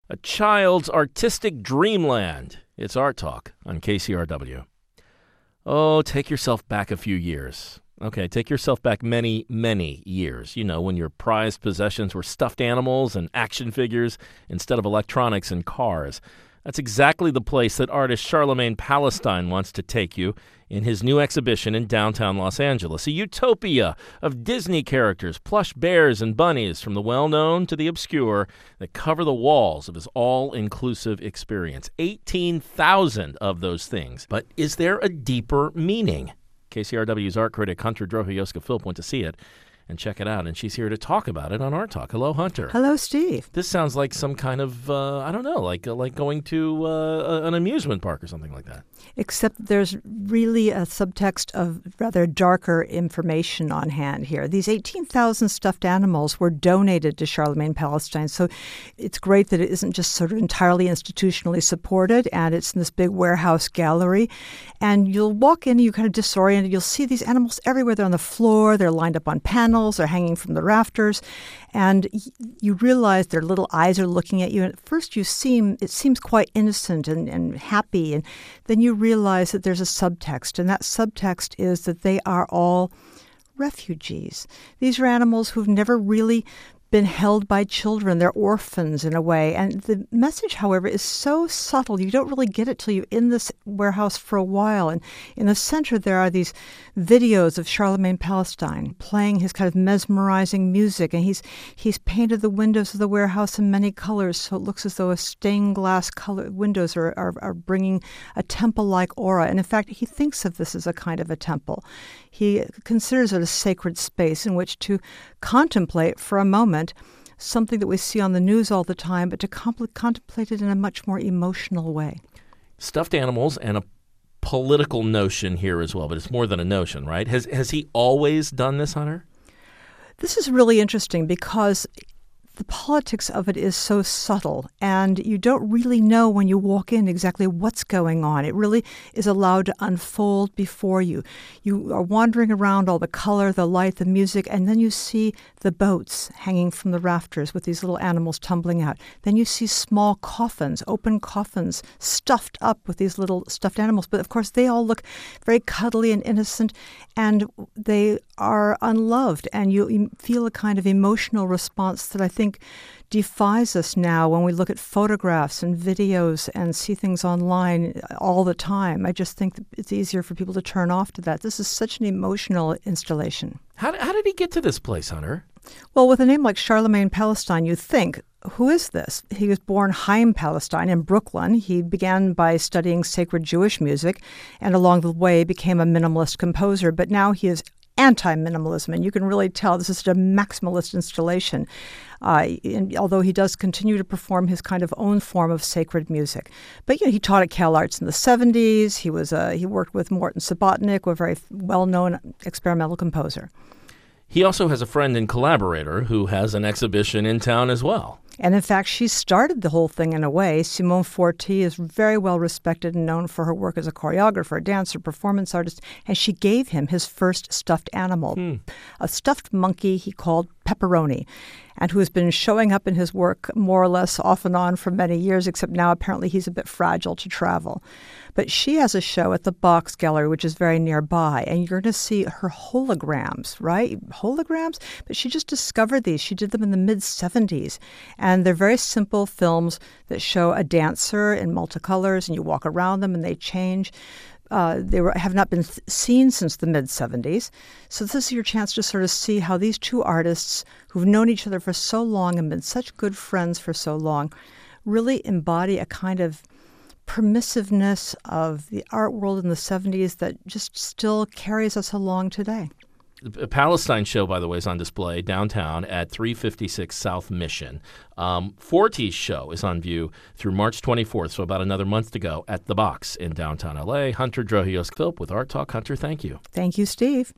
A child's artistic dreamland. It's Art Talk on KCRW. Oh, take yourself back a few years. Okay, take yourself back many, many years. You know, when your prized possessions were stuffed animals and action figures instead of electronics and cars. That's exactly the place that artist Charlemagne Palestine wants to take you in his new exhibition in downtown Los Angeles. A utopia of Disney characters, plush bears and bunnies, from the well-known to the obscure, that cover the walls of his all-inclusive experience. 18,000 of those things. But is there a deeper meaning? KCRW's art critic Hunter Drohioska-Philp went to see it and check it out, and she's here to talk about it on Art Talk. Hello, Hunter. Hello, Steve. This sounds like some kind of, I don't know, like going to an amusement park or something like that. Except there's really a subtext of rather darker information on hand here. These 18,000 stuffed animals were donated to Charlemagne Palestine, so it's great that it isn't just sort of entirely institutionally supported, and it's in this big warehouse gallery. And you'll walk in, you're kind of disoriented. You'll see these animals everywhere. They're on the floor. They're lined up on panels. They're hanging from the rafters. And you realize their little eyes are looking at you. And at first it seems quite innocent and happy. And then you realize that there's a subtext. And that subtext is that they are all refugees. These are animals who've never really been held by children. They're orphans in a way. And the message, however, is so subtle. You don't really get it till you're in this warehouse for a while. And in the center, there are these videos of Charlemagne Palestine playing his kind of mesmerizing music. And he's painted the windows of the warehouse in many colors, so it looks as though a stained glass color windows are bringing a temple-like aura. And in fact, he thinks of this as a kind of a temple. He considers it a sacred space in which to contemplate for a moment something that we see on the news all the time, but to contemplate it in a much more emotional way. Stuffed animals and a political notion here as well, but it's more than a notion, right? Has he always done this, Hunter? This is really interesting because the politics of it is so subtle, and you don't really know when you walk in exactly what's going on. It really is allowed to unfold before you. You are wandering around all the color, the light, the music, and then you see the boats hanging from the rafters with these little animals tumbling out. Then you see small coffins, open coffins, stuffed up with these little stuffed animals. But of course, they all look very cuddly and innocent, and they are unloved, and you feel a kind of emotional response that I think defies us now when we look at photographs and videos and see things online all the time. I just think that it's easier for people to turn off to that. This is such an emotional installation. How did he get to this place, Hunter? Well, with a name like Charlemagne Palestine, you'd think, who is this? He was born Chaim Palestine in Brooklyn. He began by studying sacred Jewish music and along the way became a minimalist composer, but now he is anti-minimalism, and you can really tell this is a maximalist installation, and although he does continue to perform his kind of own form of sacred music. But he taught at Cal Arts in the 70s. He worked with Morton Subotnick, a very well-known experimental composer. He also has a friend and collaborator who has an exhibition in town as well. And in fact, she started the whole thing in a way. Simone Forti is very well respected and known for her work as a choreographer, dancer, performance artist, and she gave him his first stuffed animal, a stuffed monkey he called Pepperoni, and who has been showing up in his work more or less off and on for many years, except now apparently he's a bit fragile to travel. But she has a show at the Box Gallery, which is very nearby, and you're going to see her holograms, right? Holograms? But she just discovered these. She did them in the mid-'70s, and they're very simple films that show a dancer in multicolors, and you walk around them and they change. Have not been seen since the mid-'70s. So this is your chance to sort of see how these two artists who've known each other for so long and been such good friends for so long really embody a kind of permissiveness of the art world in the 70s that just still carries us along today. The Palestine show, by the way, is on display downtown at 356 South Mission. Forti's show is on view through March 24th, so about another month to go at The Box in downtown L.A. Hunter Drohioska-Philp with Art Talk. Hunter, thank you. Thank you, Steve.